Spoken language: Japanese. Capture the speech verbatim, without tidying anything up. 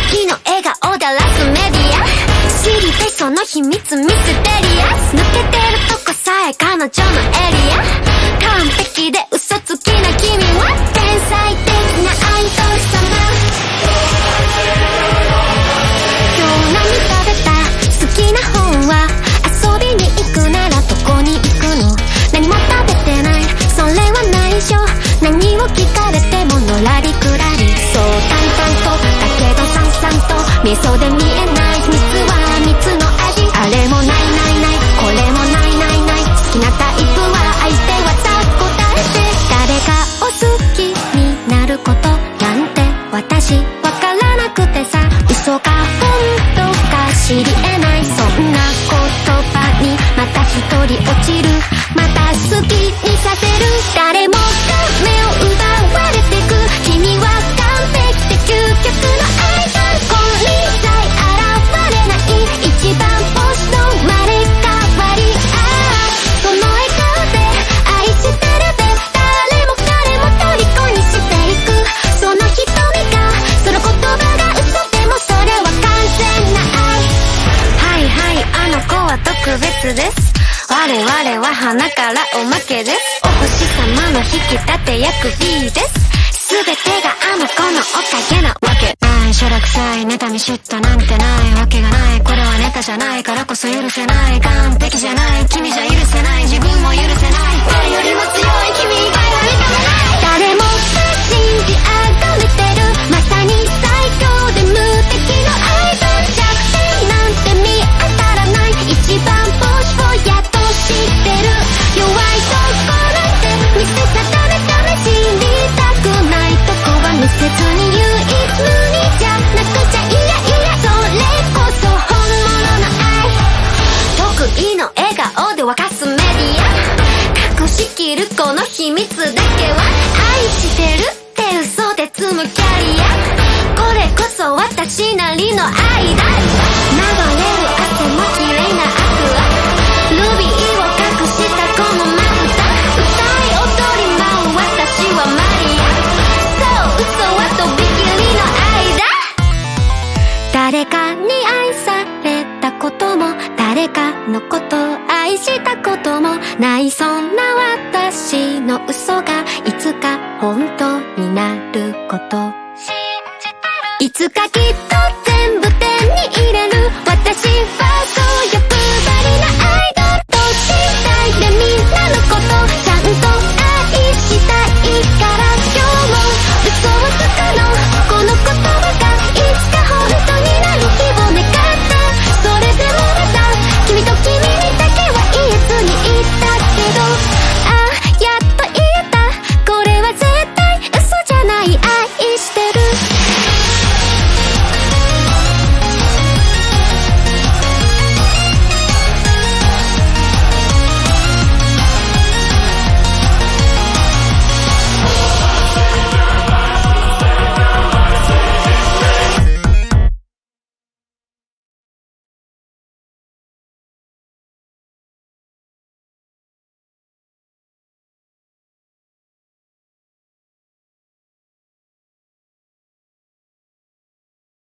時の笑顔でラスメディア知りたいその秘密ミステリアス抜けてるとこさえ彼女のエリア完璧で嘘つきな君は天才的なアイドル様今日何食べた好きな本は遊びに行くならどこに行くの何も食べてないそれは内緒何を聞かれてものらりくらりそう淡々とだけどさんさんと味噌で見えない秘密は蜜の味あれもないないないこれもないないない好きなタイプは相手はさ答えて誰かを好きになることなんて私わからなくてさ嘘か本当か知り得ないそんな言葉にまた一人落ちるまた好きにさせる誰もが目を奪われてく君は完璧で究極のアイドルこれさえ現れない一番星の生まれ変わりああその笑顔で愛してるで誰も彼も虜にしていくその瞳がその言葉が嘘でもそれは完全な愛はいはいあの子は特別です我々は花からおまけですお星様の引き立て役 B です全てがあの子のおかげなわけないしょらくさい妬み嫉妬なんてないわけがないこれはネタじゃないからこそ許せない完璧じゃない君じゃ許せない自分も許せない誰よりも強い君以外は認めない誰もが信じあがめてるまさに最強で無敵のアイドル弱点なんて見当たらない一番星をやっと知ってる弱いとこなんて見せたためため知りたくないとこは見せずに唯一無二じゃなくちゃいやいやそれこそ本物の愛得意の笑顔で沸かすメディア隠しきるこの秘密だけは愛してるって嘘で積むキャリアこれこそ私なりの愛だ流れる汗も綺麗なアクアルビーを隠したこのまぶた歌い踊り舞う私はマリアそう嘘はとびきりの愛だ誰かに愛されたことも誰かのことを愛したこともないそんな私の嘘がいつか本当になること信じてるいつかきっと